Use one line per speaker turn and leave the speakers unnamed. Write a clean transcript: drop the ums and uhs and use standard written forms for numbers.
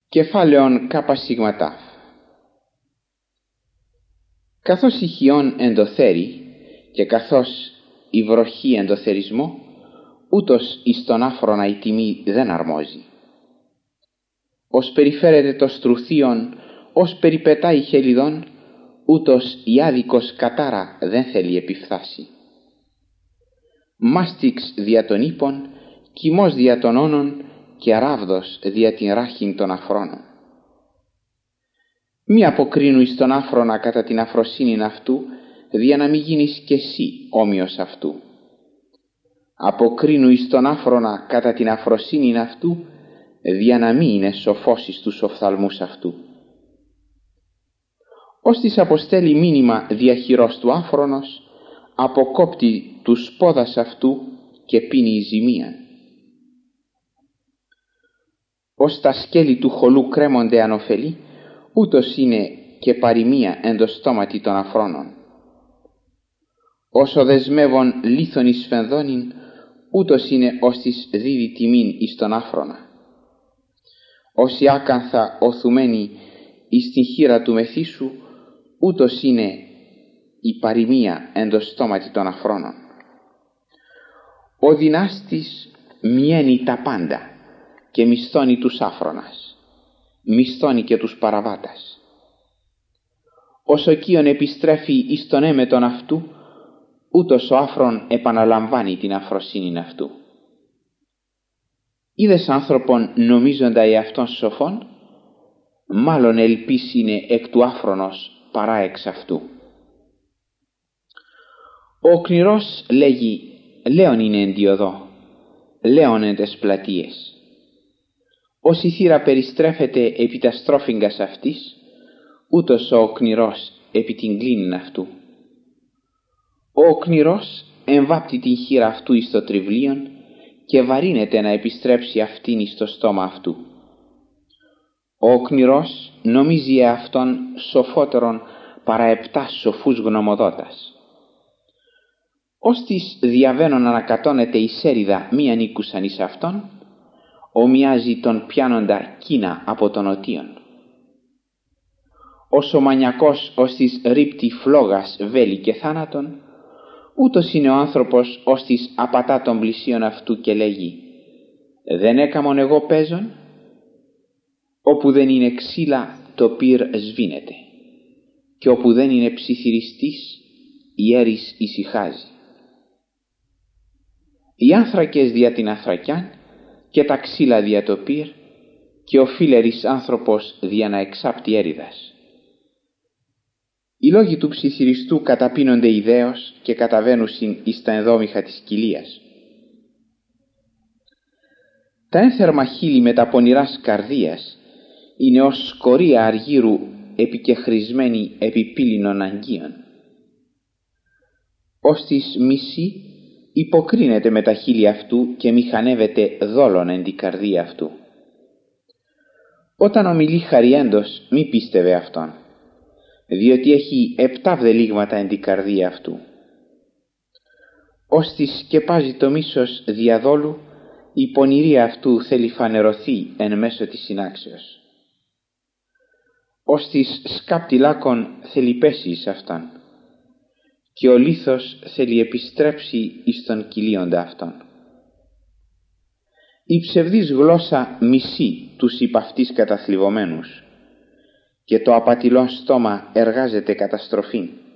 Κεφάλαιον ΚΣΤ. Καθώς η χιόν ενδοθέρει και καθώς η βροχή ενδοθερισμό, ούτως εις τον άφρονα η τιμή δεν αρμόζει. Ως περιφέρεται το στρουθίον, ως περιπετάει χελιδόν, ούτως η άδικος κατάρα δεν θέλει επιφθάσει. Μάστιξ δια των ύπων, κοιμός δια των όνων και αράβδος δια την ράχην των αφρόνων. Μη αποκρίνου εις τον άφρονα κατά την αφροσύνην αυτού, δια να μη γίνεις κι εσύ όμοιος αυτού. Αποκρίνου εις τον άφρονα κατά την αφροσύνην αυτού, δια να μη είναι σοφός εις τους οφθαλμούς αυτού. Ως της αποστέλει μήνυμα διαχειρός του άφρονος, αποκόπτει τους πόδας αυτού και πίνει η ζημία. Ως τα σκέλη του χολού κρέμονται ανωφελή, ούτως είναι και παροιμία εν το στόματι των αφρόνων. Όσο δεσμεύων λίθον εις φενδόνιν, ούτως είναι ως της δίδει τιμήν εις τον άφρονα. Όσοι άκανθα οθουμένοι εις την χείρα του μεθύσου, ούτως είναι η παροιμία εν το στόματι των αφρόνων. Ο δυνάστης μιαίνει τα πάντα και μισθώνει τους άφρονας, μισθώνει και τους παραβάτας. Όσο κύον επιστρέφει εις τον έμετον αυτού, ούτως ο άφρον επαναλαμβάνει την αφροσύνην αυτού. Είδες άνθρωπον νομίζοντα εαυτόν σοφόν, μάλλον ελπίς είναι εκ του άφρονος παρά εξ αυτού. Ο κνηρός λέγει, λέον είναι εν τη οδό, λέον εν τες πλατείες. Ως η θύρα περιστρέφεται επί τα στρόφιγγας αυτής, ούτως ο κνηρός επί την κλίνην αυτού. Ο κνηρός εμβάπτει την χείρα αυτού εις το τριβλίον και βαρύνεται να επιστρέψει αυτήν εις το στόμα αυτού. Ο κνηρός νομίζει εαυτόν σοφότερον παρά 7 σοφούς γνωμοδότας. Ως της διαβαίνον ανακατώνεται η σέριδα μη ανήκουσαν εις αυτόν, ομοιάζει τον πιάνοντα κίνα από τον οτίον. Όσο μανιακός ως της ρίπτει φλόγας βέλη και θάνατον, ούτως είναι ο άνθρωπος ως της απατά των πλησίων αυτού και λέγει, δεν έκαμον εγώ παίζον. Όπου δεν είναι ξύλα το πυρ σβήνεται, και όπου δεν είναι ψιθυριστής η έρης ησυχάζει. Οι άνθρακες δια την ανθρακιάν και τα ξύλα δια το πυρ, και ο φίλερης άνθρωπος δια να εξάπτει έριδας. Οι λόγοι του ψιθυριστού καταπίνονται ιδέως και καταβαίνουσιν εις τα ενδόμηχα της κοιλίας. Τα ένθερμα χείλη με τα πονηράς καρδίας είναι ως σκορία αργύρου επικεχρισμένη επί πύληνων αγγείων. Ως της μισή υποκρίνεται με τα χείλη αυτού και μηχανεύεται δόλον εν την καρδία αυτού. Όταν ομιλεί χαριέντος μη πίστευε αυτόν, διότι έχει 7 βδελίγματα εν την καρδία αυτού. Ως της σκεπάζει το μίσος διαδόλου, η πονηρία αυτού θέλει φανερωθεί εν μέσω της συνάξεως. Ως της σκάπτη λάκων θέλει πέσει εις αυτόν, και ο λίθος θέλει επιστρέψει εις τον κυλίοντα αυτόν. Η ψευδής γλώσσα μισεί τους υπ' αυτής καταθλιβωμένους, και το απατηλόν στόμα εργάζεται καταστροφήν.